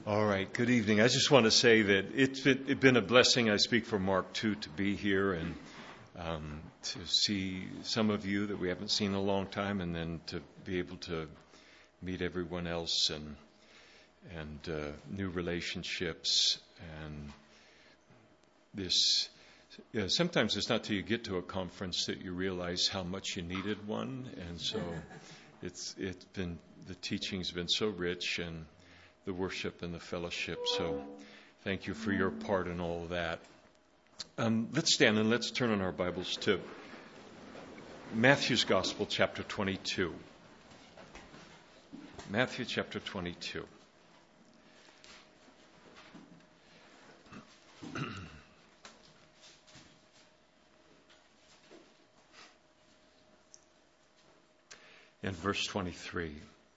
All right, good evening. I just want to say that it's been a blessing. I speak for Mark, too, to be here and to see some of you that we haven't seen in a long time, and then to be able to meet everyone else and new relationships. And this, sometimes it's not till you get to a conference that you realize how much you needed one. And so the teaching's been so rich, and the worship and the fellowship. So thank you for your part in all of that. Let's stand and let's turn in our Bibles to Matthew's Gospel, chapter 22. Matthew chapter 22. And verse 23.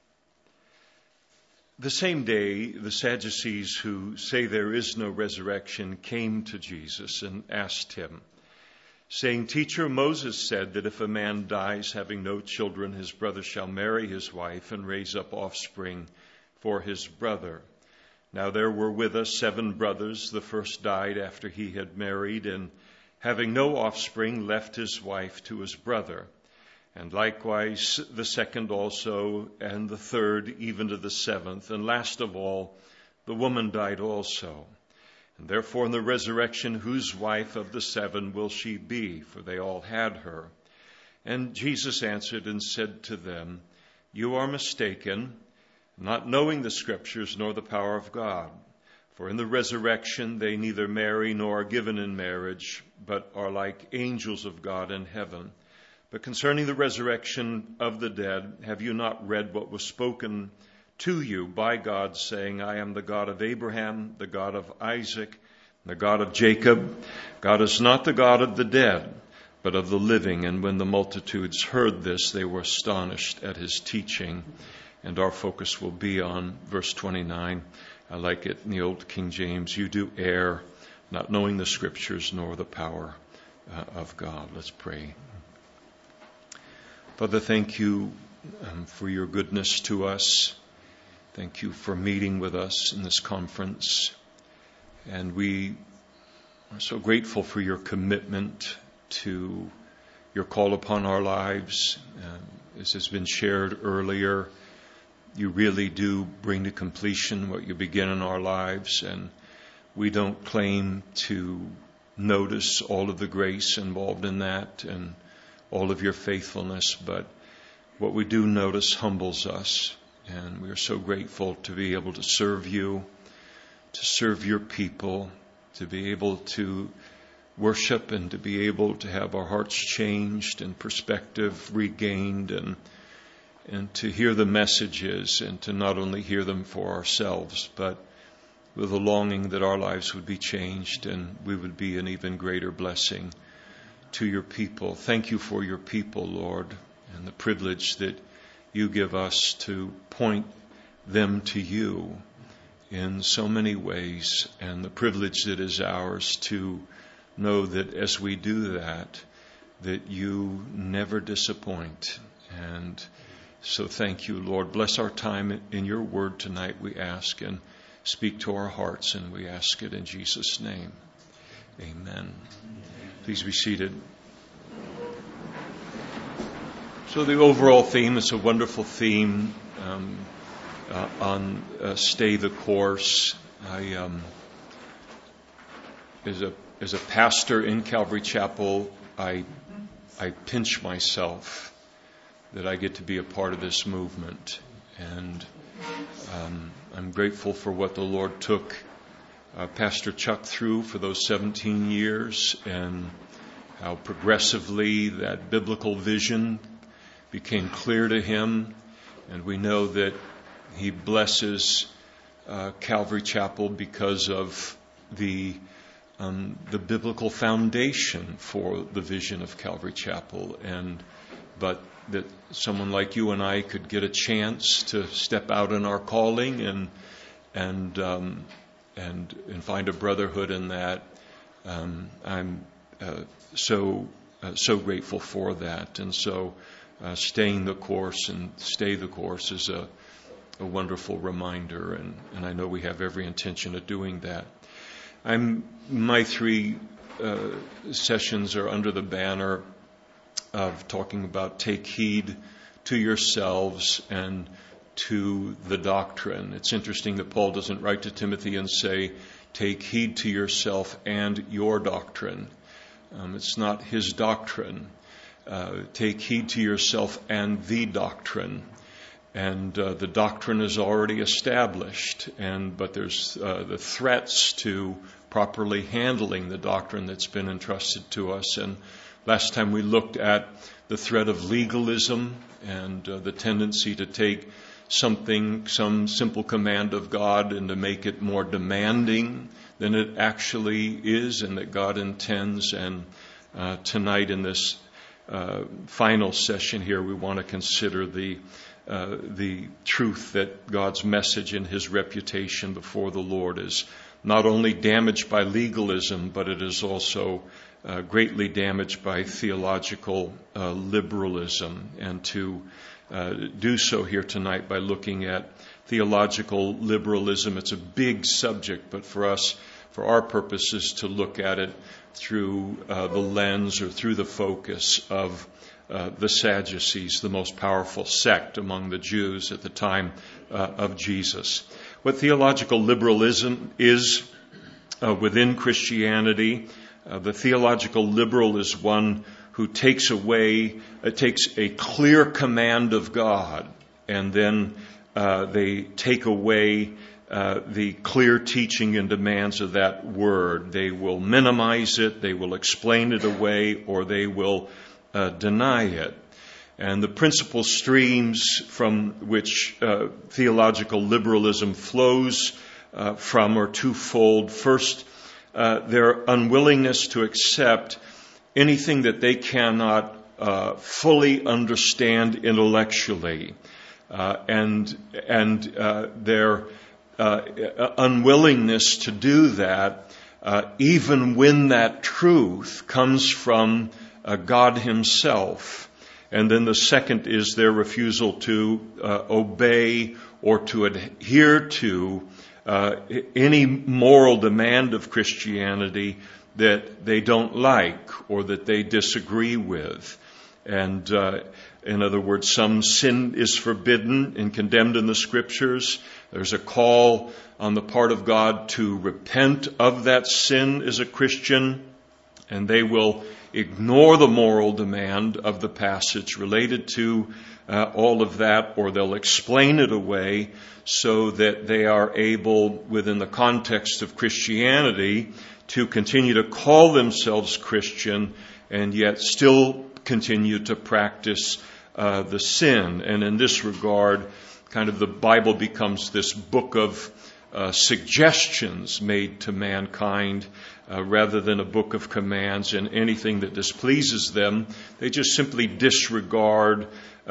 The same day, the Sadducees, who say there is no resurrection, came to Jesus and asked him, saying, Teacher, Moses said that if a man dies having no children, his brother shall marry his wife and raise up offspring for his brother. Now there were with us 7 brothers. The first died after he had married, and having no offspring, left his wife to his brother. And likewise the second also, and the third, even to the 7th. And last of all, the woman died also. And therefore in the resurrection, whose wife of the 7 will she be? For they all had her. And Jesus answered and said to them, You are mistaken, not knowing the Scriptures nor the power of God. For in the resurrection they neither marry nor are given in marriage, but are like angels of God in heaven. But concerning the resurrection of the dead, have you not read what was spoken to you by God, saying, I am the God of Abraham, the God of Isaac, the God of Jacob. God is not the God of the dead, but of the living. And when the multitudes heard this, they were astonished at his teaching. And our focus will be on verse 29. I like it in the old King James. You do err, not knowing the Scriptures nor the power of God. Let's pray. Father, thank you for your goodness to us. Thank you for meeting with us in this conference. And we are so grateful for your commitment to your call upon our lives. As has been shared earlier, you really do bring to completion what you begin in our lives. And we don't claim to notice all of the grace involved in that and all of your faithfulness, but what we do notice humbles us, and we are so grateful to be able to serve you, to serve your people, to be able to worship and to be able to have our hearts changed and perspective regained, and to hear the messages and to not only hear them for ourselves, but with a longing that our lives would be changed and we would be an even greater blessing to your people. Thank you for your people, Lord, and the privilege that you give us to point them to you in so many ways, and the privilege that is ours to know that as we do that, that you never disappoint. And so thank you, Lord. Bless our time in your word tonight, we ask, and speak to our hearts, and we ask it in Jesus' name. Amen. Please be seated. So the overall theme is a wonderful theme on stay the course. As a pastor in Calvary Chapel, I pinch myself that I get to be a part of this movement, and I'm grateful for what the Lord took Pastor Chuck through for those 17 years, and how progressively that biblical vision became clear to him. And we know that he blesses Calvary Chapel because of the biblical foundation for the vision of Calvary Chapel, but that someone like you and I could get a chance to step out in our calling and find a brotherhood in that. I'm so grateful for that. And so staying the course and stay the course is a wonderful reminder, and I know we have every intention of doing that. My three sessions are under the banner of talking about take heed to yourselves and to the doctrine. It's interesting that Paul doesn't write to Timothy and say, take heed to yourself and your doctrine. It's not his doctrine. Take heed to yourself and the doctrine. And the doctrine is already established, but there's the threats to properly handling the doctrine that's been entrusted to us. And last time we looked at the threat of legalism and the tendency to take some simple command of God and to make it more demanding than it actually is and that God intends. And tonight in this final session here, we want to consider the truth that God's message and his reputation before the Lord is not only damaged by legalism, but it is also greatly damaged by theological liberalism. And to do so here tonight by looking at theological liberalism, it's a big subject, but for our purposes, to look at it through the lens or through the focus of the Sadducees, the most powerful sect among the Jews at the time of Jesus. What theological liberalism is within Christianity, the theological liberal is one who takes a clear command of God, and then they take away the clear teaching and demands of that word. They will minimize it, they will explain it away, or they will deny it. And the principal streams from which theological liberalism flows from are twofold. First, their unwillingness to accept anything that they cannot fully understand intellectually, and their unwillingness to do that, even when that truth comes from God himself. And then the second is their refusal to obey or to adhere to any moral demand of Christianity that they don't like or that they disagree with. And in other words, some sin is forbidden and condemned in the Scriptures. There's a call on the part of God to repent of that sin as a Christian, and they will ignore the moral demand of the passage related to all of that, or they'll explain it away so that they are able, within the context of Christianity, to continue to call themselves Christian and yet still continue to practice the sin. And in this regard, kind of the Bible becomes this book of suggestions made to mankind rather than a book of commands, and anything that displeases them, they just simply disregard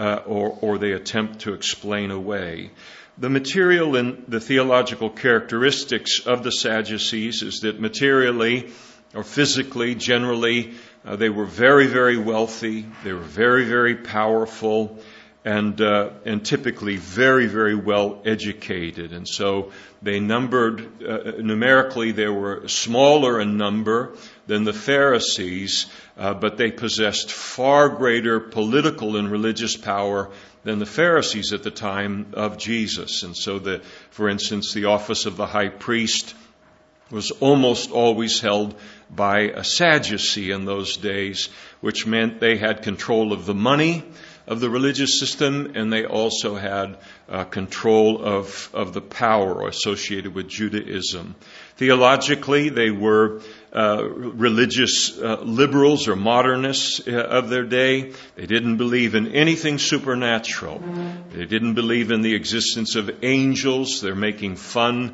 or they attempt to explain away. The material and the theological characteristics of the Sadducees is that materially or physically, generally, they were very, very wealthy. They were very, very powerful, and typically very, very well educated. And so they numbered, numerically, they were smaller in number than the Pharisees, but they possessed far greater political and religious power than the Pharisees at the time of Jesus. And so, for instance, the office of the high priest was almost always held by a Sadducee in those days, which meant they had control of the money of the religious system, and they also had control of the power associated with Judaism. Theologically, they were religious liberals or modernists of their day. They didn't believe in anything supernatural. They didn't believe in the existence of angels. They're making fun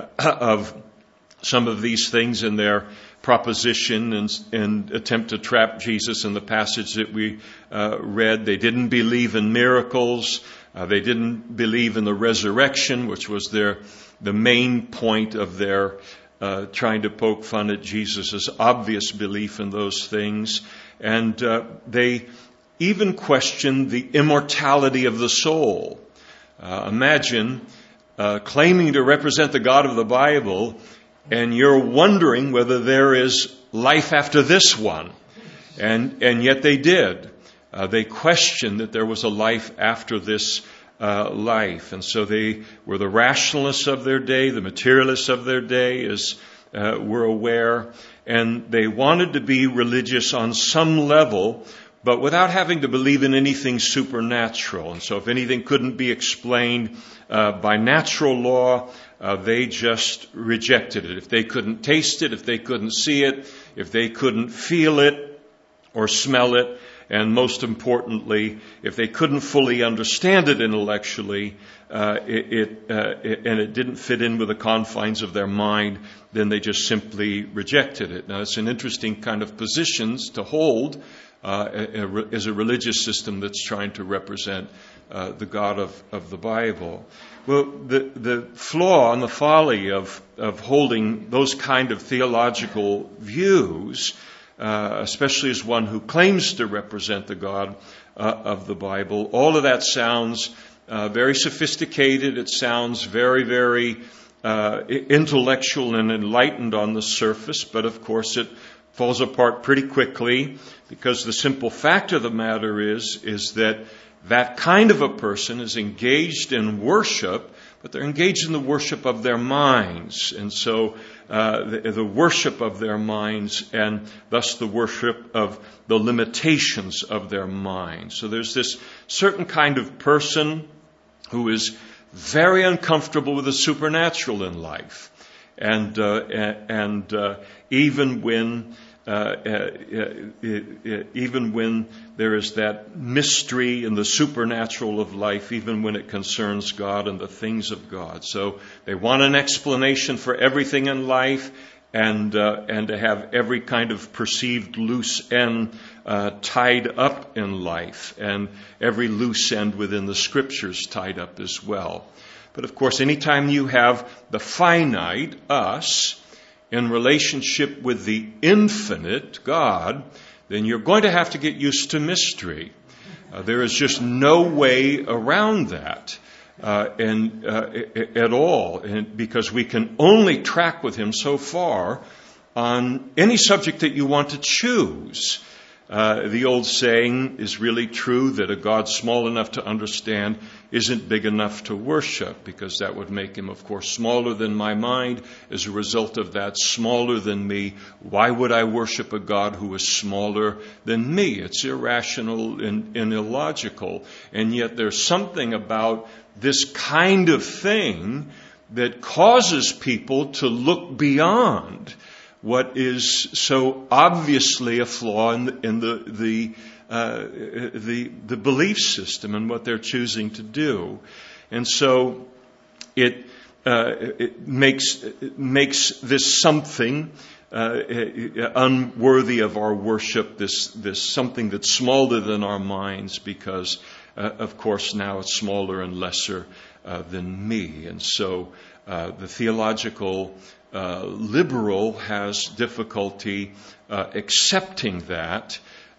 of some of these things in their proposition and attempt to trap Jesus in the passage that we read. They didn't believe in miracles. They didn't believe in the resurrection, which was the main point of their trying to poke fun at Jesus' obvious belief in those things. And they even questioned the immortality of the soul. Imagine claiming to represent the God of the Bible, and you're wondering whether there is life after this one. And yet they did. They questioned that there was a life after this life. And so they were the rationalists of their day, the materialists of their day, as we're aware. And they wanted to be religious on some level, but without having to believe in anything supernatural. And so if anything couldn't be explained by natural law, they just rejected it. If they couldn't taste it, if they couldn't see it, if they couldn't feel it or smell it, and most importantly, if they couldn't fully understand it intellectually, and it didn't fit in with the confines of their mind, then they just simply rejected it. Now, it's an interesting kind of positions to hold as a religious system that's trying to represent the God of the Bible. Well, the flaw and the folly of holding those kind of theological views, especially as one who claims to represent the God of the Bible, all of that sounds very sophisticated. It sounds very, very intellectual and enlightened on the surface, but of course it falls apart pretty quickly, because the simple fact of the matter is that kind of a person is engaged in worship, but they're engaged in the worship of their minds. And so the worship of their minds, and thus the worship of the limitations of their minds. So there's this certain kind of person who is very uncomfortable with the supernatural in life. And even when there is that mystery in the supernatural of life, even when it concerns God and the things of God. So they want an explanation for everything in life, and to have every kind of perceived loose end tied up in life, and every loose end within the Scriptures tied up as well. But of course, anytime you have the finite, us, in relationship with the infinite, God, then you're going to have to get used to mystery. There is just no way around that at all, because we can only track with Him so far on any subject that you want to choose. The old saying is really true, that a God small enough to understand isn't big enough to worship, because that would make Him, of course, smaller than my mind. As a result of that, smaller than me. Why would I worship a God who is smaller than me? It's irrational and illogical. And yet there's something about this kind of thing that causes people to look beyond what is so obviously a flaw in the belief system and what they're choosing to do. And so it makes this something unworthy of our worship, this something that's smaller than our minds, because of course now it's smaller and lesser than me. And so the theological liberal has difficulty accepting that,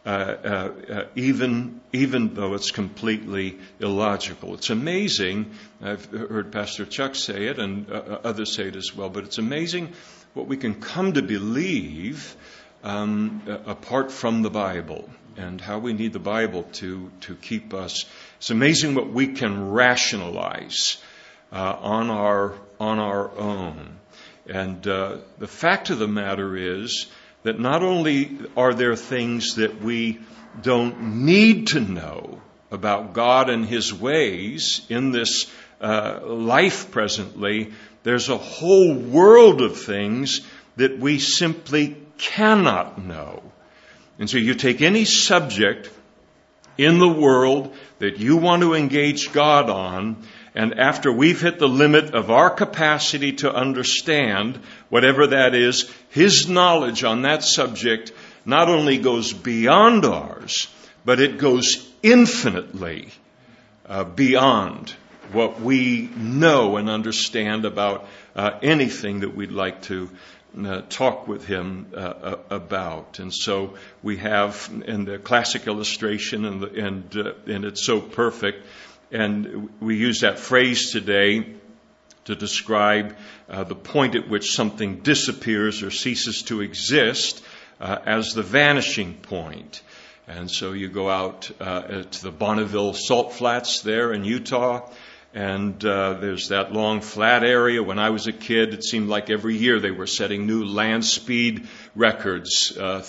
even though it's completely illogical. It's amazing. I've heard Pastor Chuck say it, and others say it as well. But it's amazing what we can come to believe apart from the Bible, and how we need the Bible to keep us. It's amazing what we can rationalize on our own. And the fact of the matter is that not only are there things that we don't need to know about God and His ways in this life presently, there's a whole world of things that we simply cannot know. And so you take any subject in the world that you want to engage God on, and after we've hit the limit of our capacity to understand, whatever that is, His knowledge on that subject not only goes beyond ours, but it goes infinitely beyond what we know and understand about anything that we'd like to talk with Him about. And so we have in the classic illustration, and it's so perfect, And we use that phrase today to describe the point at which something disappears or ceases to exist as the vanishing point. And so you go out to the Bonneville Salt Flats there in Utah, and there's that long flat area. When I was a kid, it seemed like every year they were setting new land speed records,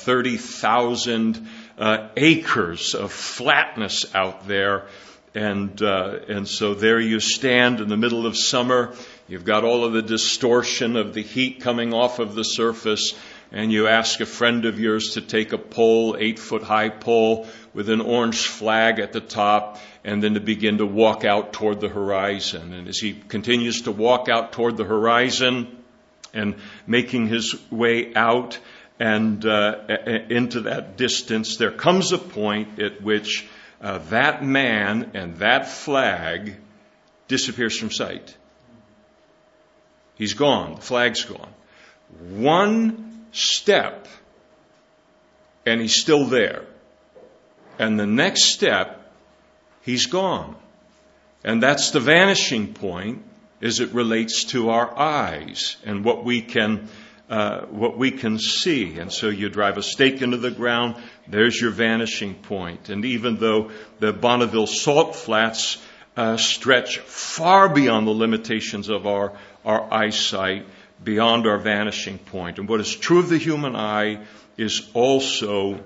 30,000 acres of flatness out there. And so there you stand in the middle of summer. You've got all of the distortion of the heat coming off of the surface, and you ask a friend of yours to take a pole, 8-foot-high pole with an orange flag at the top, and then to begin to walk out toward the horizon. And as he continues to walk out toward the horizon and making his way out and into that distance, there comes a point at which that man and that flag disappears from sight. He's gone. The flag's gone. One step, and he's still there. And the next step, he's gone. And that's the vanishing point as it relates to our eyes and what we can see. And so you drive a stake into the ground, there's your vanishing point. And even though the Bonneville Salt Flats stretch far beyond the limitations of our eyesight, beyond our vanishing point. And what is true of the human eye is also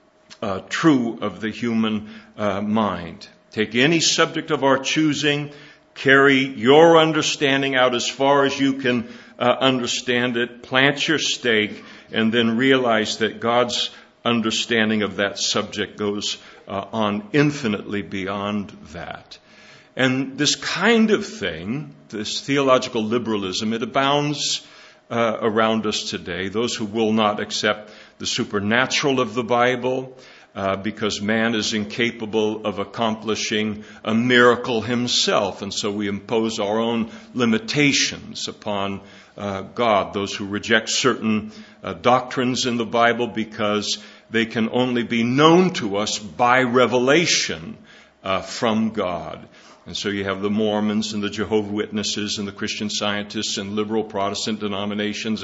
true of the human mind. Take any subject of our choosing, carry your understanding out as far as you can understand it, plant your stake, and then realize that God's understanding of that subject goes on infinitely beyond that. And this kind of thing, this theological liberalism, it abounds around us today. Those who will not accept the supernatural of the Bible, because man is incapable of accomplishing a miracle himself. And so we impose our own limitations upon God. Those who reject certain doctrines in the Bible because they can only be known to us by revelation from God. And so you have the Mormons and the Jehovah's Witnesses and the Christian Scientists and liberal Protestant denominations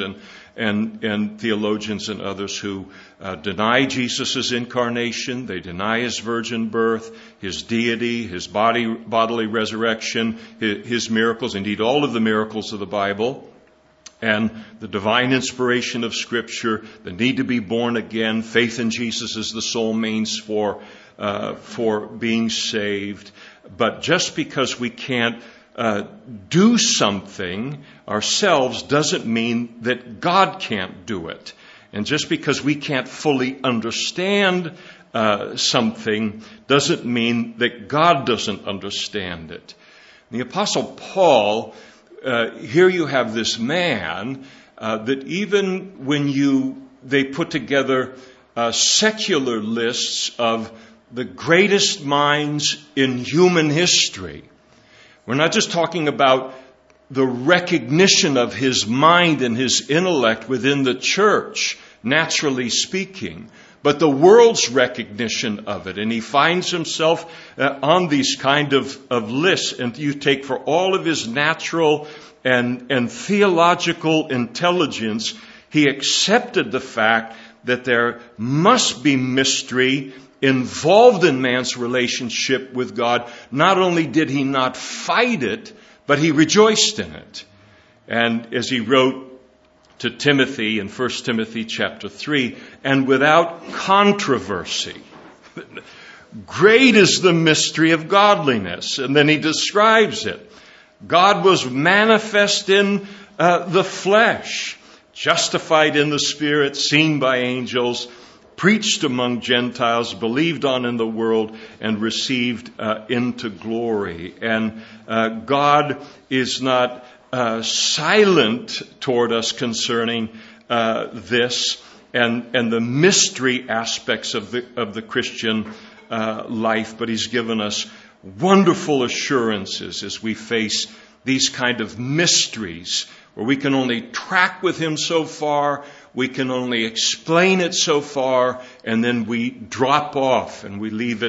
and theologians and others who deny Jesus' incarnation. They deny his virgin birth, his deity, his bodily resurrection, his miracles, indeed all of the miracles of the Bible, and the divine inspiration of Scripture, the need to be born again, faith in Jesus is the sole means for being saved. But just because we can't do something ourselves doesn't mean that God can't do it. And just because we can't fully understand something doesn't mean that God doesn't understand it. The Apostle Paul, here you have this man that even when they put together secular lists of the greatest minds in human history. We're not just talking about the recognition of his mind and his intellect within the church, naturally speaking, but the world's recognition of it. And he finds himself on these kind of lists. And you take for all of his natural and theological intelligence, he accepted the fact that there must be mystery involved in man's relationship with God. Not only did he not fight it, but he rejoiced in it. And as he wrote to Timothy in 1 Timothy chapter 3, and without controversy, great is the mystery of godliness. And then he describes it. God was manifest in the flesh, justified in the Spirit, seen by angels, preached among Gentiles, believed on in the world, and received into glory. And God is not silent toward us concerning this and the mystery aspects of the Christian life, but He's given us wonderful assurances as we face these kind of mysteries where we can only track with Him so far, we can only explain it so far, and then we drop off and we leave it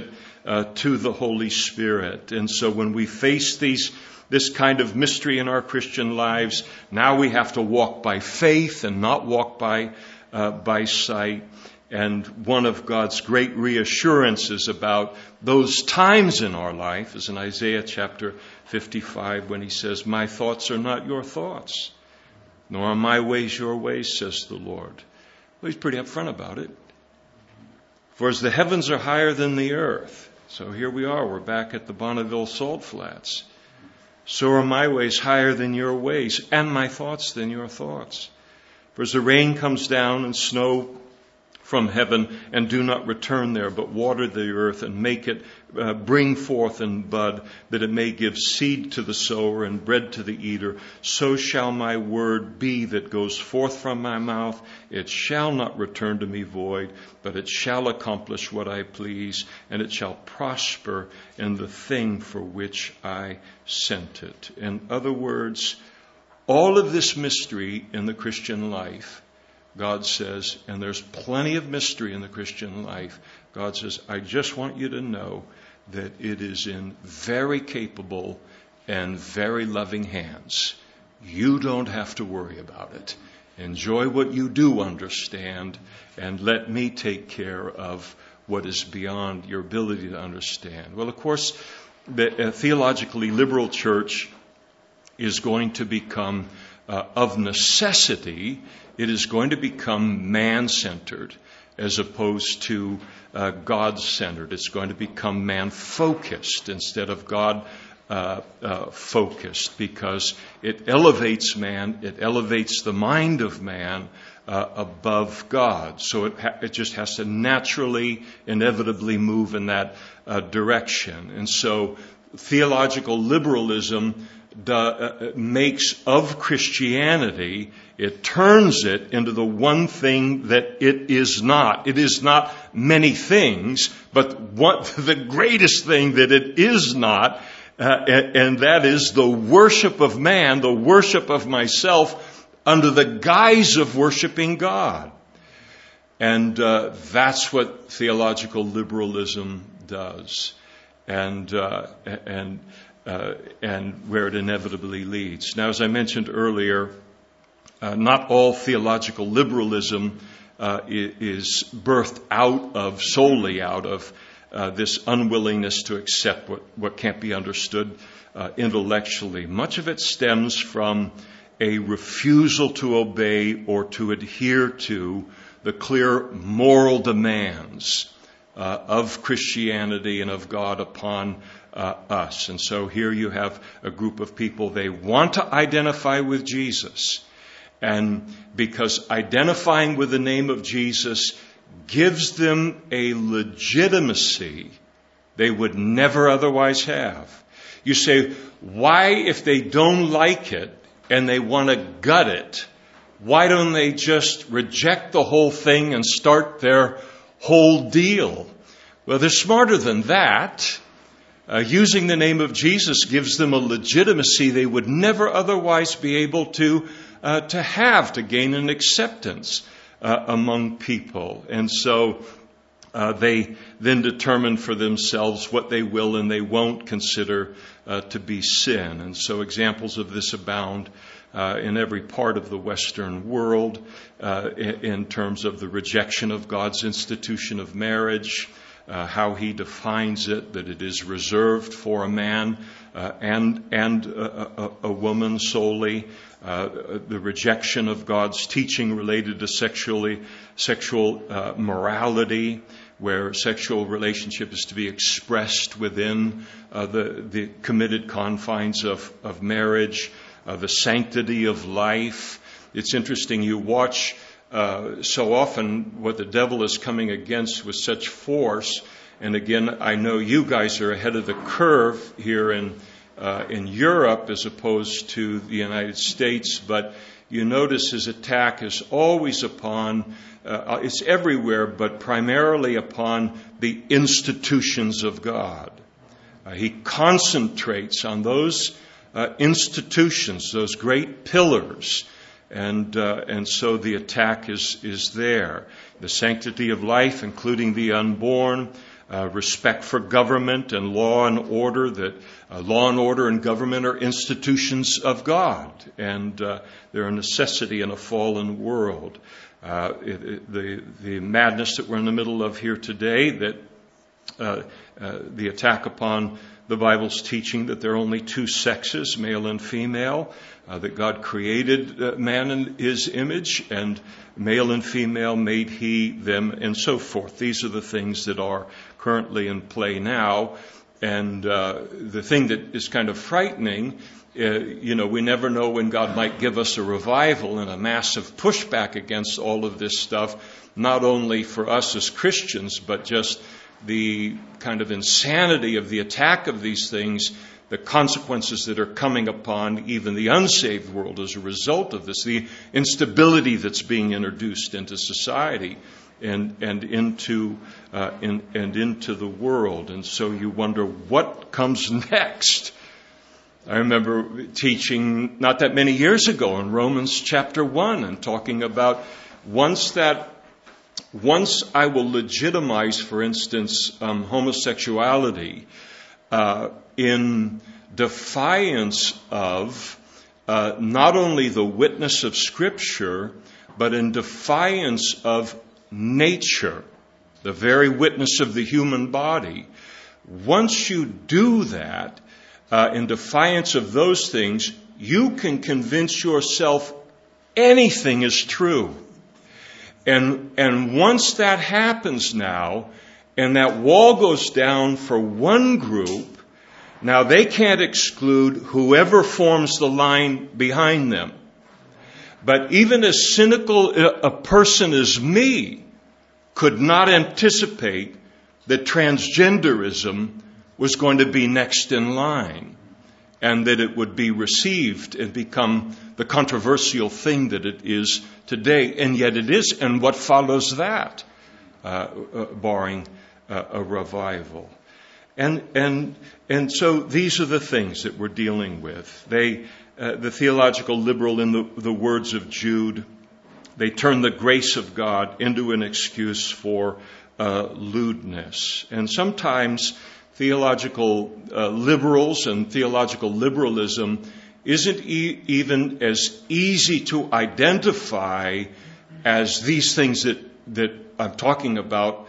to the Holy Spirit. And so when we face this kind of mystery in our Christian lives, now we have to walk by faith and not walk by sight. And one of God's great reassurances about those times in our life is in Isaiah chapter 55 when he says, "My thoughts are not your thoughts, nor are my ways your ways, says the Lord." Well, he's pretty upfront about it. "For as the heavens are higher than the earth," so here we are, we're back at the Bonneville Salt Flats, "so are my ways higher than your ways, and my thoughts than your thoughts. For as the rain comes down and snow from heaven and do not return there, but water the earth and make it bring forth and bud, that it may give seed to the sower and bread to the eater, so shall my word be that goes forth from my mouth. It shall not return to me void, but it shall accomplish what I please, and it shall prosper in the thing for which I sent it." In other words, all of this mystery in the Christian life, God says, and there's plenty of mystery in the Christian life, God says, I just want you to know that it is in very capable and very loving hands. You don't have to worry about it. Enjoy what you do understand, and let me take care of what is beyond your ability to understand. Well, of course, the theologically liberal church is going to become, of necessity, it is going to become man-centered as opposed to God-centered. It's going to become man-focused instead of God-focused, because it elevates man, it elevates the mind of man above God. So it just has to naturally, inevitably move in that direction. And so theological liberalism makes of Christianity, it turns it into the one thing that it is not. It is not many things, but the greatest thing that it is not, and that is the worship of man, the worship of myself, under the guise of worshiping God. And that's what theological liberalism does. And where it inevitably leads. Now, as I mentioned earlier, not all theological liberalism is birthed solely out of this unwillingness to accept what can't be understood intellectually. Much of it stems from a refusal to obey or to adhere to the clear moral demands of Christianity and of God upon us. And so here you have a group of people, they want to identify with Jesus. And because identifying with the name of Jesus gives them a legitimacy they would never otherwise have. You say, why, if they don't like it and they want to gut it, why don't they just reject the whole thing and start their whole deal? Well, they're smarter than that. Using the name of Jesus gives them a legitimacy they would never otherwise be able to gain an acceptance among people. And so they then determine for themselves what they will and they won't consider to be sin. And so examples of this abound in every part of the Western world in terms of the rejection of God's institution of marriage, how he defines it, that it is reserved for a man and a woman solely, the rejection of God's teaching related to sexual morality, where sexual relationship is to be expressed within the committed confines of marriage, the sanctity of life. It's interesting, you watch so often what the devil is coming against with such force. And again, I know you guys are ahead of the curve here in Europe as opposed to the United States, but you notice his attack is always upon, it's everywhere, but primarily upon the institutions of God. He concentrates on those institutions, those great pillars. And so the attack is there. The sanctity of life, including the unborn, respect for government and law and order, that law and order and government are institutions of God, and they're a necessity in a fallen world. The madness that we're in the middle of here today, that the attack upon the Bible's teaching that there are only two sexes, male and female, that God created man in His image, and male and female made He them, and so forth. These are the things that are currently in play now. And the thing that is kind of frightening, we never know when God might give us a revival and a massive pushback against all of this stuff, not only for us as Christians, but just the kind of insanity of the attack of these things, the consequences that are coming upon even the unsaved world as a result of this, the instability that's being introduced into society and into the world. And so you wonder what comes next. I remember teaching not that many years ago in Romans chapter 1 and talking about once I will legitimize, for instance, homosexuality in defiance of not only the witness of Scripture, but in defiance of nature, the very witness of the human body. Once you do that, in defiance of those things, you can convince yourself anything is true. And once that happens now, and that wall goes down for one group, now they can't exclude whoever forms the line behind them. But even as cynical a person as me could not anticipate that transgenderism was going to be next in line, and that it would be received and become the controversial thing that it is today. And yet it is. And what follows that, barring a revival? And so these are the things that we're dealing with. The theological liberal, in the words of Jude, they turn the grace of God into an excuse for lewdness. And sometimes theological liberals and theological liberalism isn't even as easy to identify as these things that I'm talking about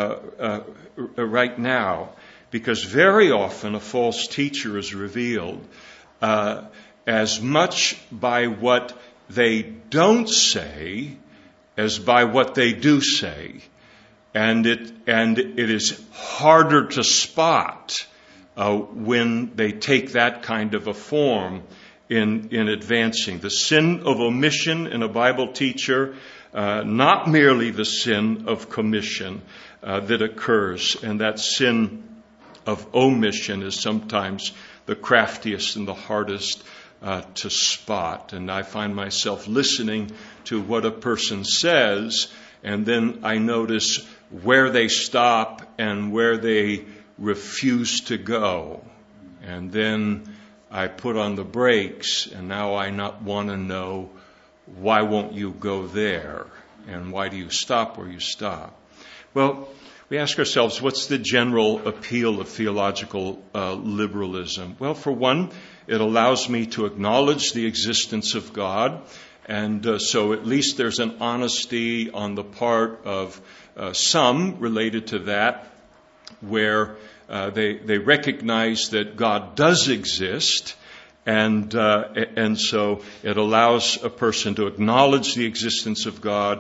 right now, because very often a false teacher is revealed as much by what they don't say as by what they do say. And it is harder to spot when they take that kind of a form in advancing. The sin of omission in a Bible teacher, not merely the sin of commission that occurs. And that sin of omission is sometimes the craftiest and the hardest to spot. And I find myself listening to what a person says, and then I notice where they stop and where they refuse to go. And then I put on the brakes, and now I not want to know, why won't you go there? And why do you stop where you stop? Well, we ask ourselves, what's the general appeal of theological liberalism? Well, for one, it allows me to acknowledge the existence of God. And so at least there's an honesty on the part of some related to that, where they recognize that God does exist, and so it allows a person to acknowledge the existence of God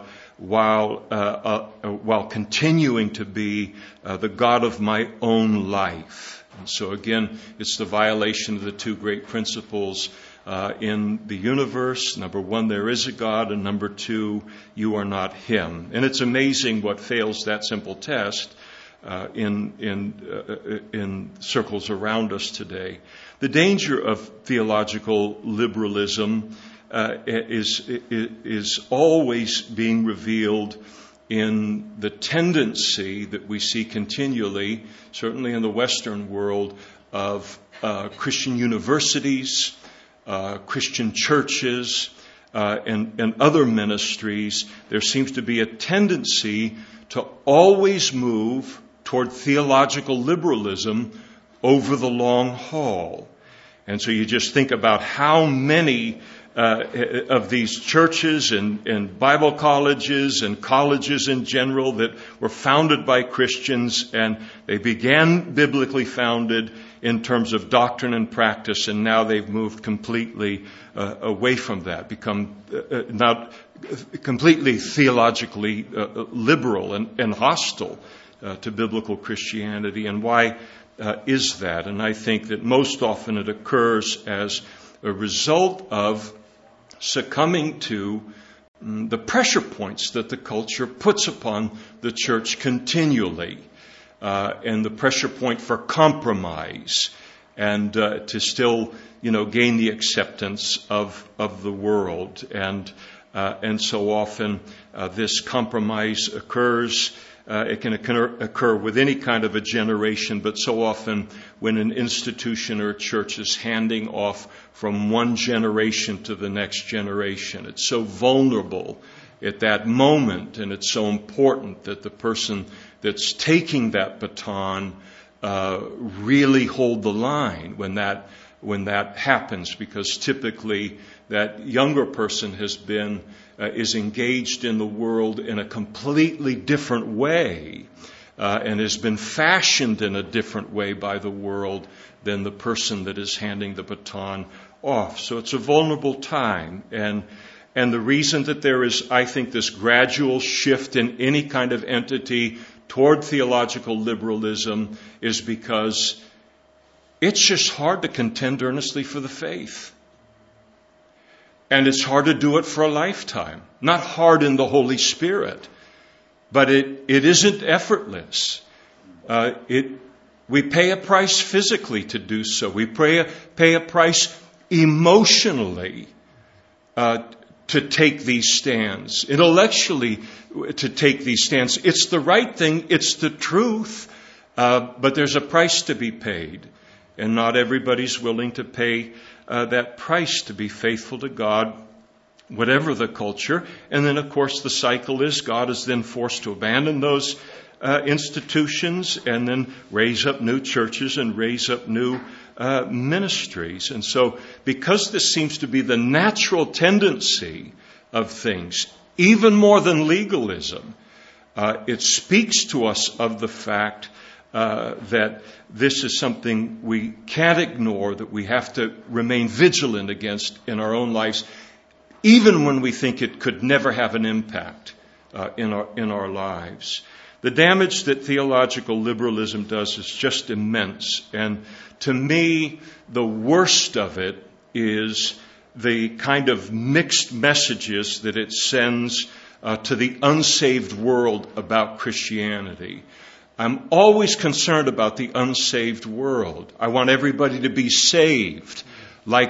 while continuing to be the God of my own life. And so again, it's the violation of the two great principles in the universe. Number one, there is a God, and number two, you are not Him. And it's amazing what fails that simple test in circles around us today. The danger of theological liberalism is always being revealed in the tendency that we see continually, certainly in the Western world, of Christian universities, Christian churches, and other ministries. There seems to be a tendency to always move toward theological liberalism over the long haul. And so you just think about how many of these churches and Bible colleges and colleges in general that were founded by Christians, and they began biblically founded in terms of doctrine and practice, and now they've moved completely away from that, become not completely theologically liberal and hostile to biblical Christianity. And why is that? And I think that most often it occurs as a result of succumbing to the pressure points that the culture puts upon the church continually, and the pressure point for compromise and to still, gain the acceptance of the world. And so often this compromise occurs. It can occur with any kind of a generation, but so often when an institution or a church is handing off from one generation to the next generation, it's so vulnerable at that moment, and it's so important that the person that's taking that baton really hold the line when that happens, because typically that younger person is engaged in the world in a completely different way, and has been fashioned in a different way by the world than the person that is handing the baton off. So it's a vulnerable time, and the reason that there is, I think, this gradual shift in any kind of entity toward theological liberalism is because it's just hard to contend earnestly for the faith. And it's hard to do it for a lifetime. Not hard in the Holy Spirit, but it isn't effortless. We pay a price physically to do so. We pay a price emotionally to take these stands, intellectually to take these stands. It's the right thing. It's the truth. But there's a price to be paid. And not everybody's willing to pay that price to be faithful to God, whatever the culture. And then, of course, the cycle is God is then forced to abandon those institutions and then raise up new churches and raise up new ministries. And so, because this seems to be the natural tendency of things, even more than legalism, it speaks to us of the fact that this is something we can't ignore, that we have to remain vigilant against in our own lives, even when we think it could never have an impact in our lives. The damage that theological liberalism does is just immense. And to me, the worst of it is the kind of mixed messages that it sends to the unsaved world about Christianity. I'm always concerned about the unsaved world. I want everybody to be saved like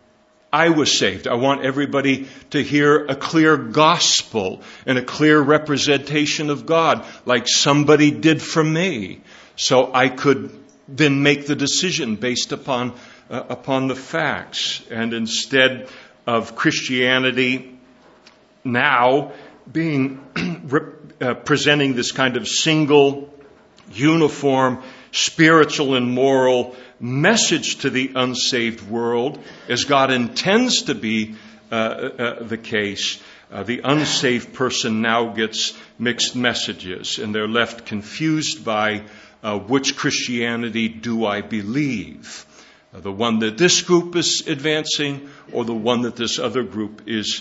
I was saved. I want everybody to hear a clear gospel and a clear representation of God like somebody did for me. So I could then make the decision based upon the facts. And instead of Christianity now being presenting this kind of single, uniform, spiritual and moral message to the unsaved world, as God intends to be the case, the unsaved person now gets mixed messages, and they're left confused by which Christianity do I believe? The one that this group is advancing, or the one that this other group is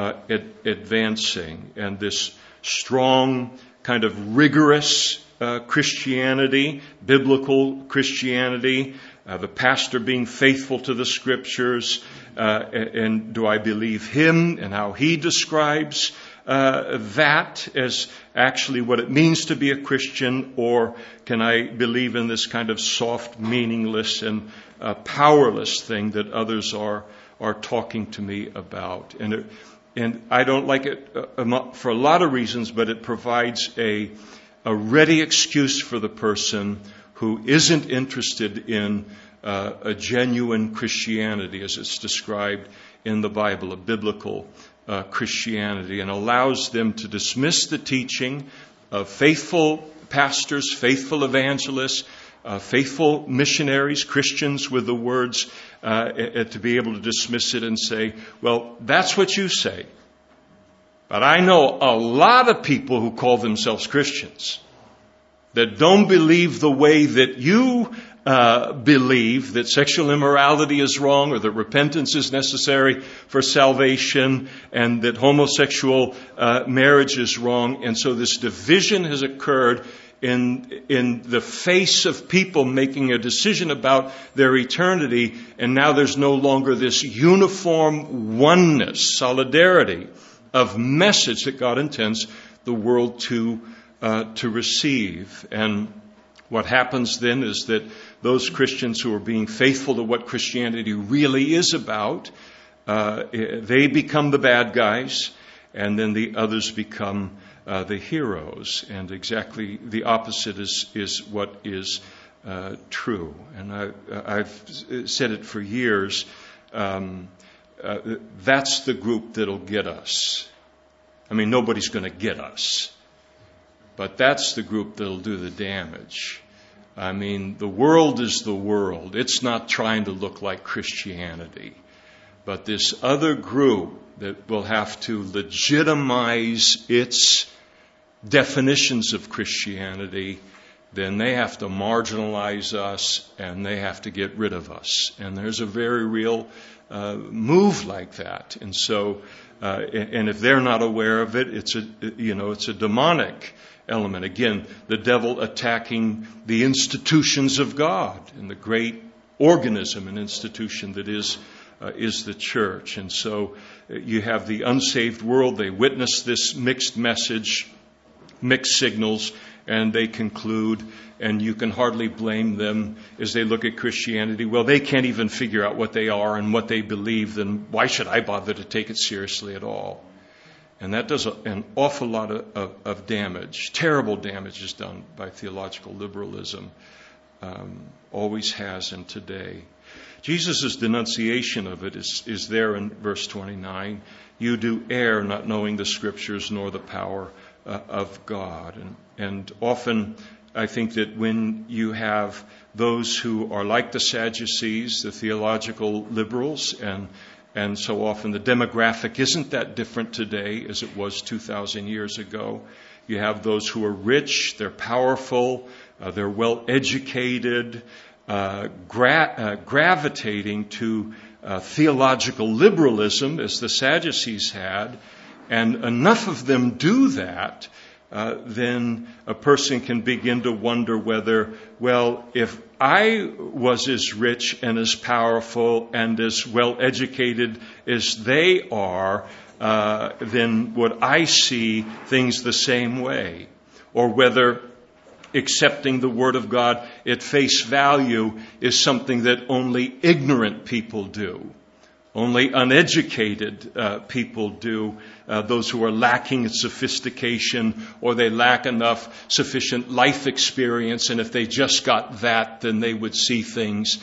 advancing? And this strong, kind of rigorous Christianity, biblical Christianity, the pastor being faithful to the Scriptures, and do I believe him and how he describes that as actually what it means to be a Christian, or can I believe in this kind of soft, meaningless, and powerless thing that others are talking to me about? And I don't like it for a lot of reasons, but it provides a ready excuse for the person who isn't interested in a genuine Christianity as it's described in the Bible, a biblical Christianity, and allows them to dismiss the teaching of faithful pastors, faithful evangelists, faithful missionaries, Christians with the words to be able to dismiss it and say, well, that's what you say. But I know a lot of people who call themselves Christians that don't believe the way that you believe, that sexual immorality is wrong or that repentance is necessary for salvation and that homosexual marriage is wrong. And so this division has occurred in the face of people making a decision about their eternity. And now there's no longer this uniform oneness, solidarity of message that God intends the world to receive. And what happens then is that those Christians who are being faithful to what Christianity really is about, they become the bad guys, and then the others become the heroes. And exactly the opposite is what is true. And I've said it for years. That's the group that'll get us. I mean, nobody's going to get us. But that's the group that'll do the damage. I mean, the world is the world. It's not trying to look like Christianity. But this other group that will have to legitimize its definitions of Christianity, then they have to marginalize us and they have to get rid of us. And there's a very real move like that. And so, and if they're not aware of it, it's a demonic element. Again, the devil attacking the institutions of God and the great organism and institution that is the church. And so you have the unsaved world. They witness this mixed message, mixed signals, and they conclude, and you can hardly blame them as they look at Christianity. Well, they can't even figure out what they are and what they believe, then why should I bother to take it seriously at all? And that does an awful lot of damage. Terrible damage is done by theological liberalism. Always has and today. Jesus' denunciation of it is there in verse 29. You do err, not knowing the Scriptures nor the power of God. And often I think that when you have those who are like the Sadducees, the theological liberals, and so often the demographic isn't that different today as it was 2,000 years ago. You have those who are rich, they're powerful, they're well educated, gravitating to theological liberalism as the Sadducees had, and enough of them do that, then a person can begin to wonder whether, well, if I was as rich and as powerful and as well educated as they are, then would I see things the same way? Or whether accepting the Word of God at face value is something that only ignorant people do. Only uneducated people do, those who are lacking in sophistication, or they lack enough sufficient life experience, and if they just got that, then they would see things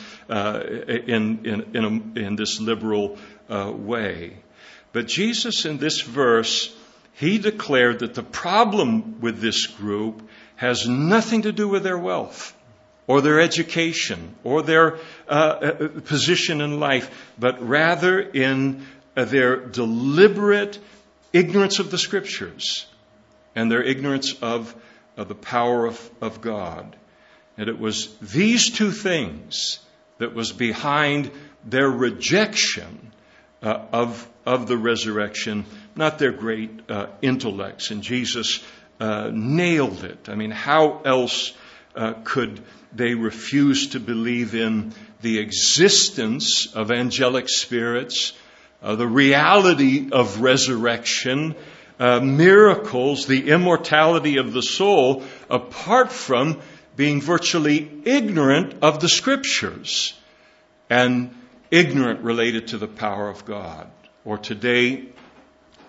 in this liberal way. But Jesus in this verse, he declared that the problem with this group has nothing to do with their wealth, or their education, or their position in life, but rather in their deliberate ignorance of the Scriptures and their ignorance of the power of God. And it was these two things that was behind their rejection of the resurrection, not their great intellects. And Jesus nailed it. I mean, how else could they refuse to believe in the existence of angelic spirits, the reality of resurrection, miracles, the immortality of the soul, apart from being virtually ignorant of the Scriptures and ignorant related to the power of God? Or today,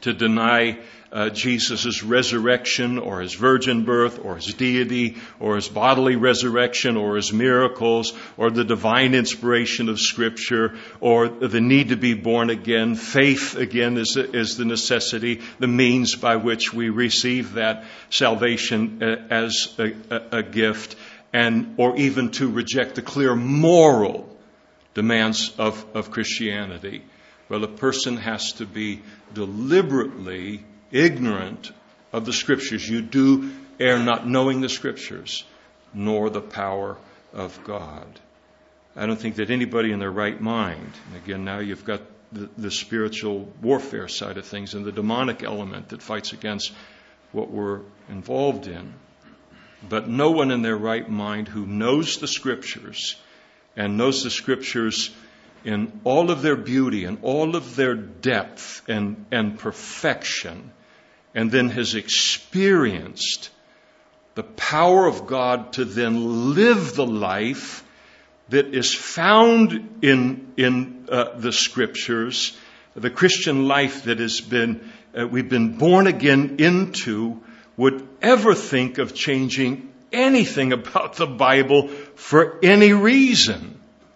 to deny Jesus' resurrection or his virgin birth or his deity or his bodily resurrection or his miracles or the divine inspiration of Scripture or the need to be born again. Faith, again, is the necessity, the means by which we receive that salvation as a gift, and or even to reject the clear moral demands of Christianity. Well, a person has to be deliberately ignorant of the Scriptures. You do err not knowing the Scriptures, nor the power of God. I don't think that anybody in their right mind, and again, now you've got the spiritual warfare side of things and the demonic element that fights against what we're involved in. But no one in their right mind who knows the Scriptures and knows the Scriptures in all of their beauty and all of their depth and perfection, and then has experienced the power of God to then live the life that is found in the Scriptures, the Christian life that has been we've been born again into, would ever think of changing anything about the Bible for any reason,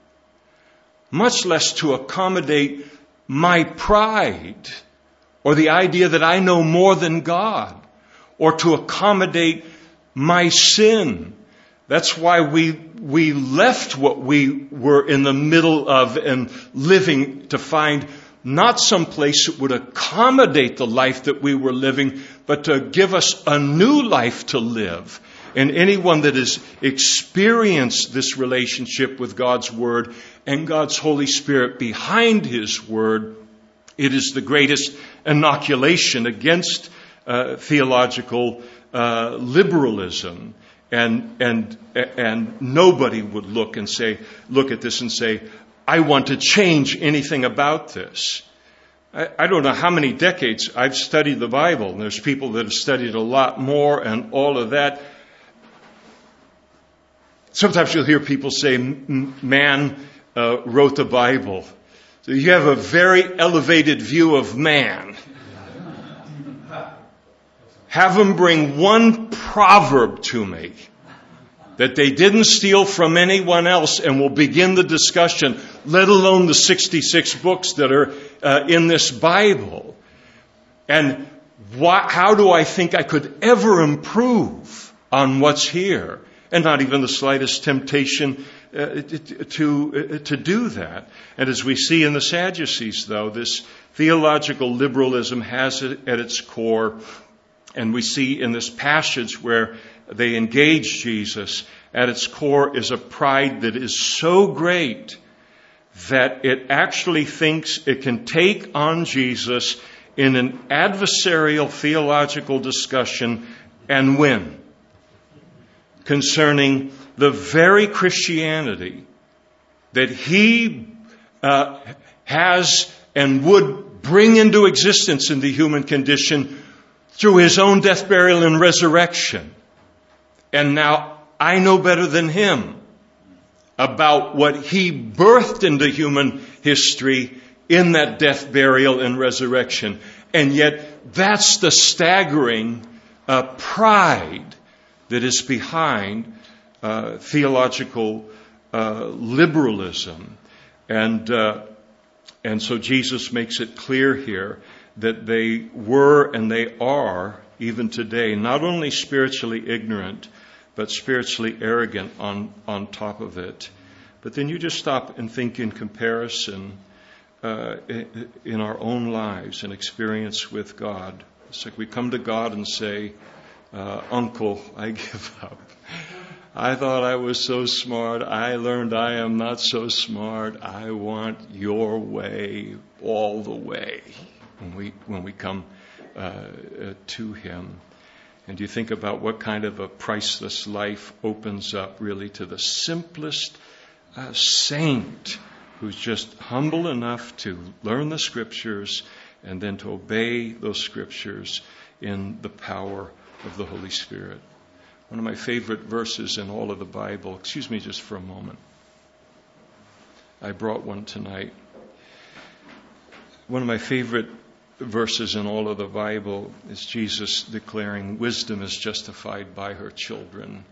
much less to accommodate my pride or the idea that I know more than God, or to accommodate my sin. That's why we left what we were in the middle of and living to find not some place that would accommodate the life that we were living, but to give us a new life to live. And anyone that has experienced this relationship with God's Word and God's Holy Spirit behind His Word, it is the greatest inoculation against theological liberalism. And nobody would look at this and say, I want to change anything about this. I don't know how many decades I've studied the Bible, and there's people that have studied a lot more and all of that. Sometimes you'll hear people say, man wrote the Bible. So you have a very elevated view of man. Have them bring one proverb to me that they didn't steal from anyone else, and we'll begin the discussion, let alone the 66 books that are in this Bible. And how do I think I could ever improve on what's here? And not even the slightest temptation to do that. And as we see in the Sadducees, though, this theological liberalism has it at its core. And we see in this passage where they engage Jesus, at its core is a pride that is so great that it actually thinks it can take on Jesus in an adversarial theological discussion and win concerning the very Christianity that he has and would bring into existence in the human condition through his own death, burial, and resurrection. And now I know better than him about what he birthed into human history in that death, burial, and resurrection. And yet that's the staggering pride that is behind theological liberalism. And so Jesus makes it clear here that they were and they are, even today, not only spiritually ignorant, but spiritually arrogant on top of it. But then you just stop and think in comparison in our own lives and experience with God. It's like we come to God and say, Uncle, I give up. I thought I was so smart. I learned I am not so smart. I want your way all the way when we come to Him. And you think about what kind of a priceless life opens up really to the simplest saint who's just humble enough to learn the Scriptures and then to obey those Scriptures in the power of the Holy Spirit. One of my favorite verses in all of the Bible. Excuse me just for a moment. I brought one tonight. One of my favorite verses in all of the Bible is Jesus declaring wisdom is justified by her children.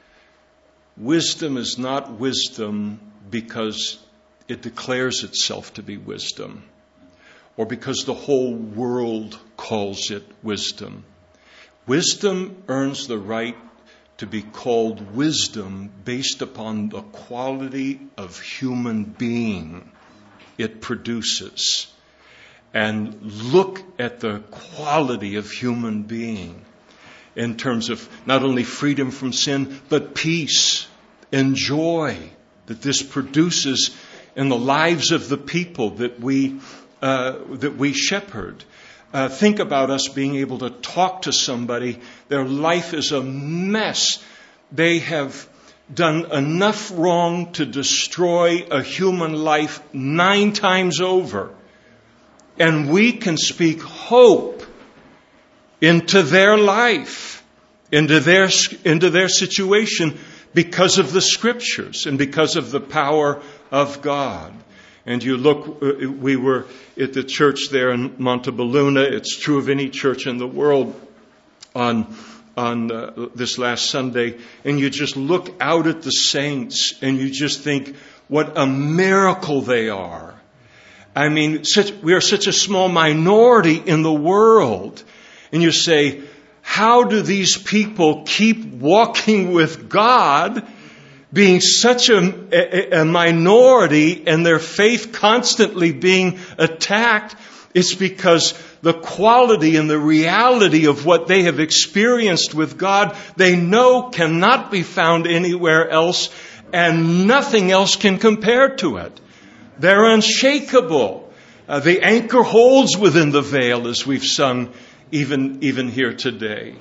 Wisdom is not wisdom because it declares itself to be wisdom, or because the whole world calls it wisdom. Wisdom earns the right to be called wisdom based upon the quality of human being it produces. And look at the quality of human being in terms of not only freedom from sin, but peace and joy that this produces in the lives of the people that we shepherd. Think about us being able to talk to somebody. Their life is a mess. They have done enough wrong to destroy a human life 9 times over. And we can speak hope into their life, into their situation, because of the Scriptures and because of the power of God. And you look, we were at the church there in Montebelluna. It's true of any church in the world on this last Sunday. And you just look out at the saints and you just think, what a miracle they are. I mean, we are such a small minority in the world. And you say, how do these people keep walking with God, being such a minority and their faith constantly being attacked? It's because the quality and the reality of what they have experienced with God, they know cannot be found anywhere else, and nothing else can compare to it. They're unshakable. The anchor holds within the veil, as we've sung even here today.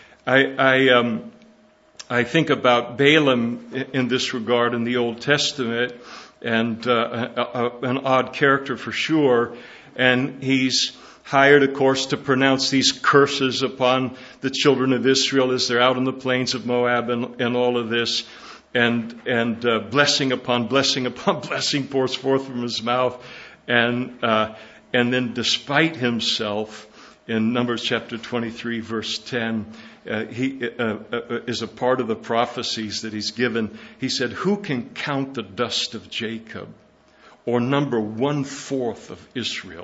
I think about Balaam in this regard in the Old Testament, and an odd character for sure. And he's hired, of course, to pronounce these curses upon the children of Israel as they're out on the plains of Moab and all of this. And blessing upon blessing pours forth from his mouth. And then despite himself, in Numbers chapter 23, verse 10, he is a part of the prophecies that he's given. He said, who can count the dust of Jacob or number 1/4 of Israel?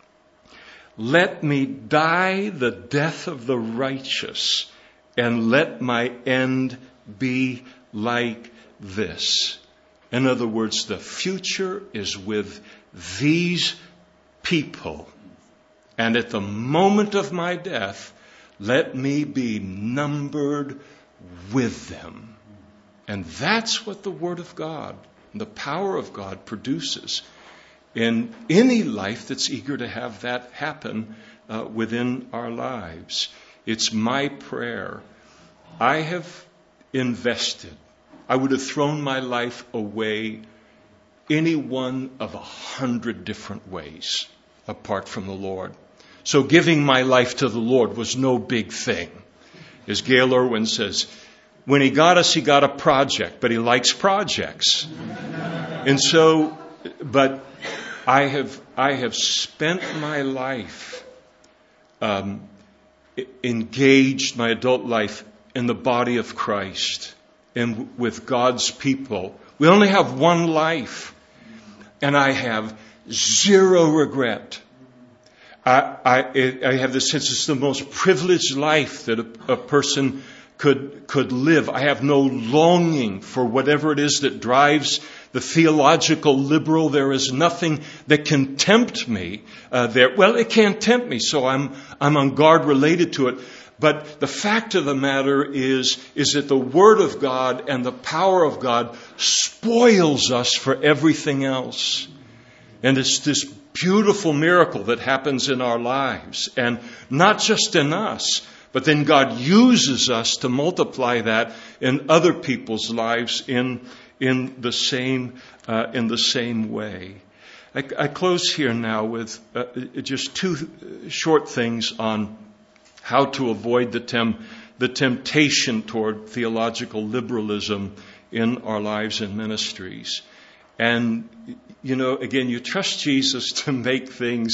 Let me die the death of the righteous, and let my end be like this. In other words, the future is with these people. And at the moment of my death, let me be numbered with them. And that's what the Word of God, the power of God produces in any life that's eager to have that happen within our lives. It's my prayer. I have invested. I would have thrown my life away any one of 100 different ways apart from the Lord. So giving my life to the Lord was no big thing. As Gail Irwin says, when he got us, he got a project, but he likes projects. And so, but I have spent my life engaged, my adult life, in the body of Christ and with God's people. We only have one life, and I have zero regret. I have the sense it's the most privileged life that a person could live. I have no longing for whatever it is that drives the theological liberal. There is nothing that can tempt me there. Well, it can't tempt me, so I'm on guard related to it. But the fact of the matter is that the Word of God and the power of God spoils us for everything else. And it's this beautiful miracle that happens in our lives. And not just in us, but then God uses us to multiply that in other people's lives in the same way. I close here now with just 2 short things on how to avoid the temptation toward theological liberalism in our lives and ministries. And, again, you trust Jesus to make things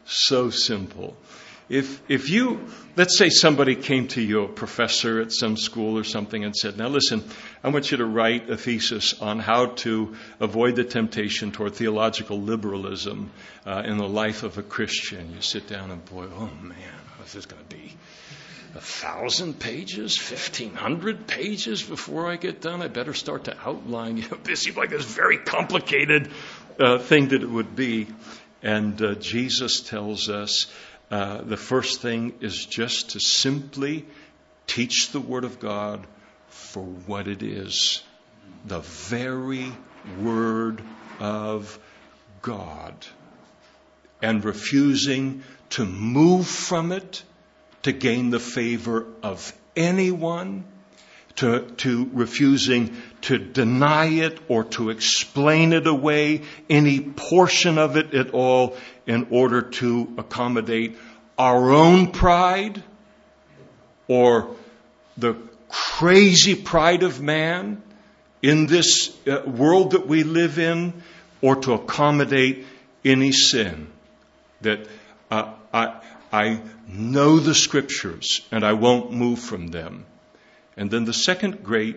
so simple. If you, let's say somebody came to you, a professor at some school or something, and said, now listen, I want you to write a thesis on how to avoid the temptation toward theological liberalism in the life of a Christian. You sit down and boy, oh man, this is going to be 1,000 pages, 1,500 pages before I get done. I better start to outline. This seems like this very complicated thing that it would be. And Jesus tells us the first thing is just to simply teach the Word of God for what it is. The very Word of God. And refusing to move from it to gain the favor of anyone, to refusing to deny it or to explain it away, any portion of it at all, in order to accommodate our own pride or the crazy pride of man in this world that we live in, or to accommodate any sin. That I know the Scriptures and I won't move from them. And then the second great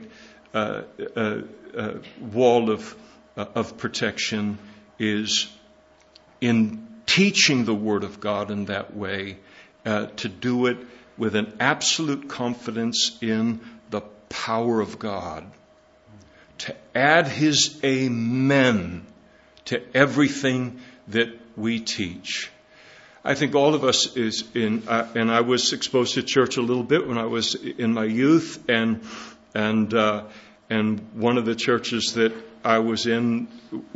wall of protection is in teaching the Word of God in that way, to do it with an absolute confidence in the power of God. To add His amen to everything that we teach. I think all of us is in, and I was exposed to church a little bit when I was in my youth, and one of the churches that I was in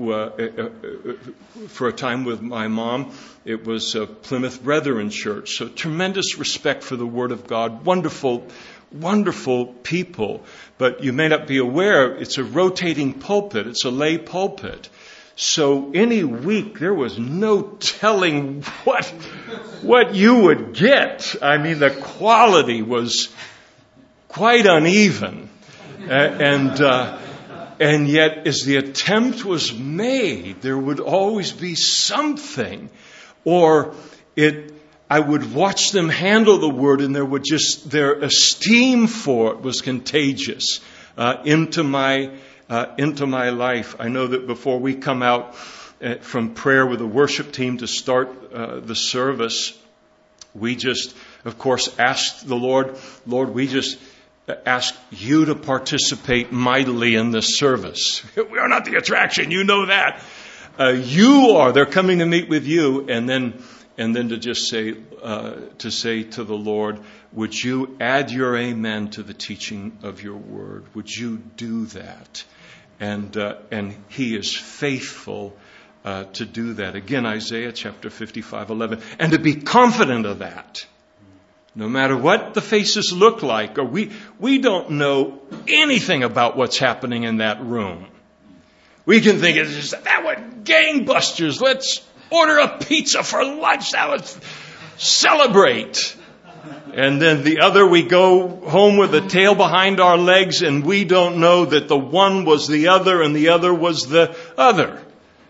for a time with my mom, it was Plymouth Brethren Church. So tremendous respect for the Word of God, wonderful, wonderful people. But you may not be aware, it's a rotating pulpit, it's a lay pulpit. So any week there was no telling what you would get. I mean, the quality was quite uneven, and yet, as the attempt was made, there would always be something, or I would watch them handle the Word, and their esteem for it was contagious into my life. I know that before we come out from prayer with the worship team to start the service, we just, of course, asked the Lord, we just ask you to participate mightily in this service. We are not the attraction, you know that. You are. They're coming to meet with you, and then to just say to the Lord, would you add your amen to the teaching of your word? Would you do that? And He is faithful to do that. Again, Isaiah chapter 55:11, and to be confident of that. No matter what the faces look like, or we don't know anything about what's happening in that room. We can think it's just, that was gangbusters. Let's order a pizza for lunch. That was celebrate. And then the other, we go home with the tail behind our legs, and we don't know that the one was the other and the other was the other.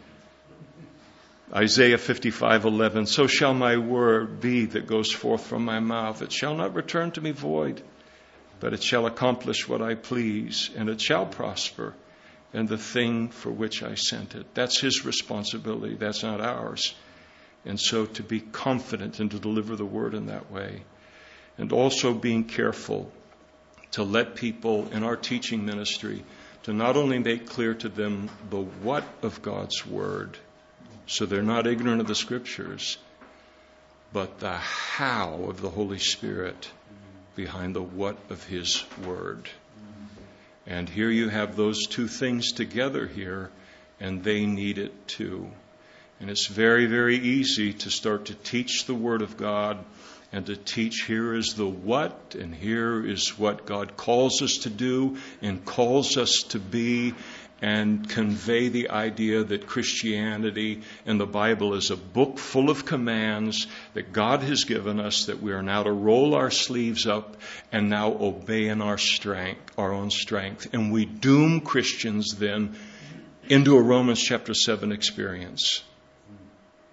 Isaiah 55:11, so shall my word be that goes forth from my mouth. It shall not return to me void, but it shall accomplish what I please, and it shall prosper in the thing for which I sent it. That's His responsibility. That's not ours. And so to be confident and to deliver the word in that way. And also being careful to let people in our teaching ministry to not only make clear to them the what of God's word, so they're not ignorant of the Scriptures, but the how of the Holy Spirit behind the what of His word. And here you have those two things together here, and they need it too. And it's very, very easy to start to teach the Word of God and to teach here is the what, and here is what God calls us to do and calls us to be, and convey the idea that Christianity and the Bible is a book full of commands that God has given us, that we are now to roll our sleeves up and now obey in our own strength. And we doom Christians then into a Romans chapter 7 experience.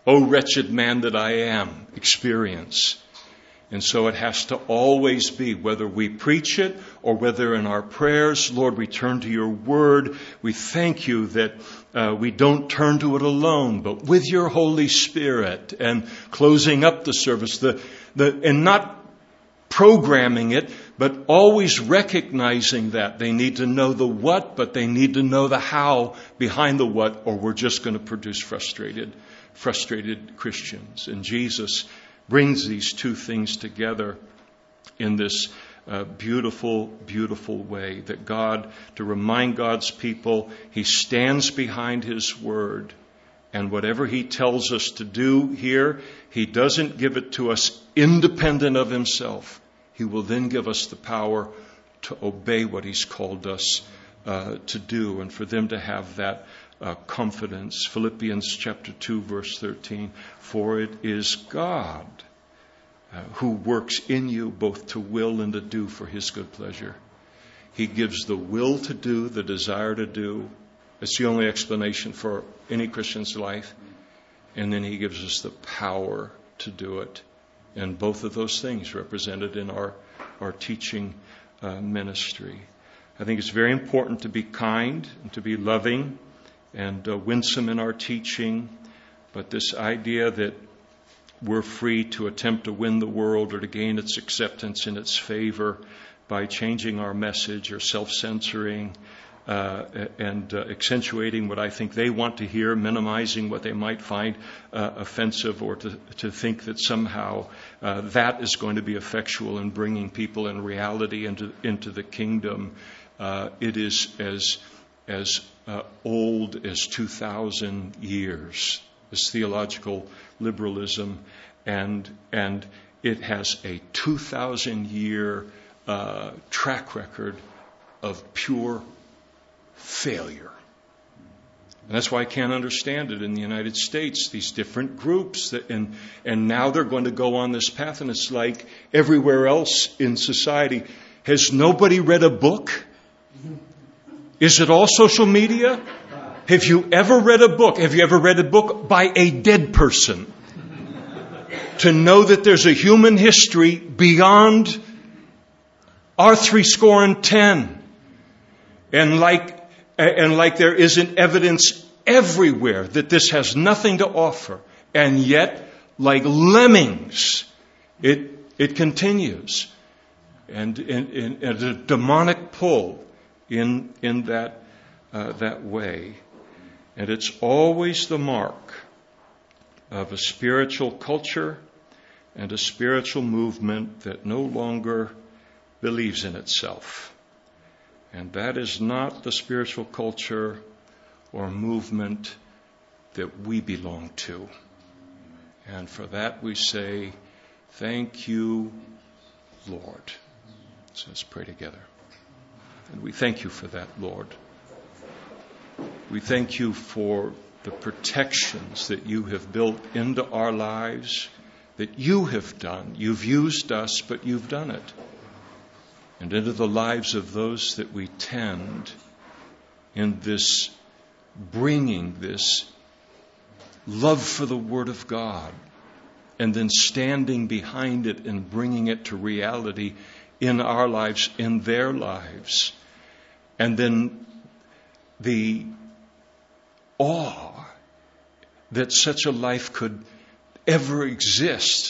"O wretched man that I am" experience. And so it has to always be, whether we preach it or whether in our prayers, Lord, we turn to your word. We thank you that we don't turn to it alone, but with your Holy Spirit, and closing up the service, and not programming it, but always recognizing that they need to know the what, but they need to know the how behind the what, or we're just going to produce frustrated Christians. And Jesus brings these two things together in this beautiful, beautiful way, that God, to remind God's people, he stands behind his word. And whatever he tells us to do here, he doesn't give it to us independent of himself. He will then give us the power to obey what he's called us to do, and for them to have that confidence. Philippians chapter 2, verse 13, "For it is God who works in you both to will and to do for his good pleasure." He gives the will to do, the desire to do. It's the only explanation for any Christian's life. And then he gives us the power to do it. And both of those things represented in our teaching ministry. I think it's very important to be kind and to be loving and winsome in our teaching. But this idea that we're free to attempt to win the world or to gain its acceptance and its favor by changing our message or self-censoring and accentuating what I think they want to hear, minimizing what they might find offensive, or to think that somehow that is going to be effectual in bringing people in reality into the kingdom. It is as old as 2,000 years, this theological liberalism, and it has a 2,000-year track record of pure failure. And that's why I can't understand it in the United States, these different groups and now they're going to go on this path, and it's like everywhere else in society. Has nobody read a book? Is it all social media? Have you ever read a book? Have you ever read a book by a dead person? To know that there's a human history beyond our 70. And like there isn't evidence everywhere that this has nothing to offer. And yet, like lemmings, it continues. And a demonic pull in that way. And it's always the mark of a spiritual culture and a spiritual movement that no longer believes in itself. And that is not the spiritual culture or movement that we belong to. And for that we say, thank you, Lord. So let's pray together. And we thank you for that, Lord. We thank you for the protections that you have built into our lives, that you have done. You've used us, but you've done it. And into the lives of those that we tend in this bringing this love for the Word of God, and then standing behind it and bringing it to reality in our lives, in their lives. And then the awe that such a life could ever exist,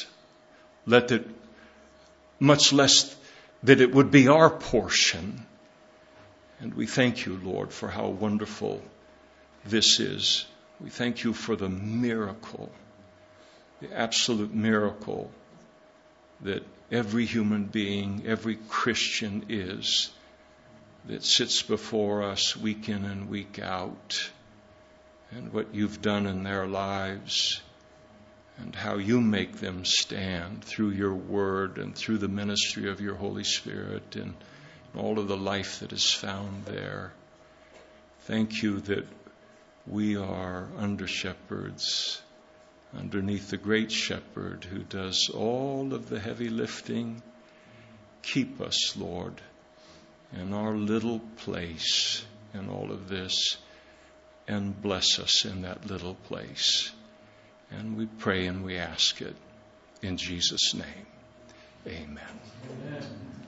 much less that it would be our portion. And we thank you, Lord, for how wonderful this is. We thank you for the miracle, the absolute miracle that every human being, every Christian is, that sits before us week in and week out, and what you've done in their lives, and how you make them stand through your word and through the ministry of your Holy Spirit and all of the life that is found there. Thank you that we are under shepherds, underneath the great shepherd who does all of the heavy lifting. Keep us, Lord, in our little place in all of this, and bless us in that little place. And we pray and we ask it in Jesus' name. Amen. Amen.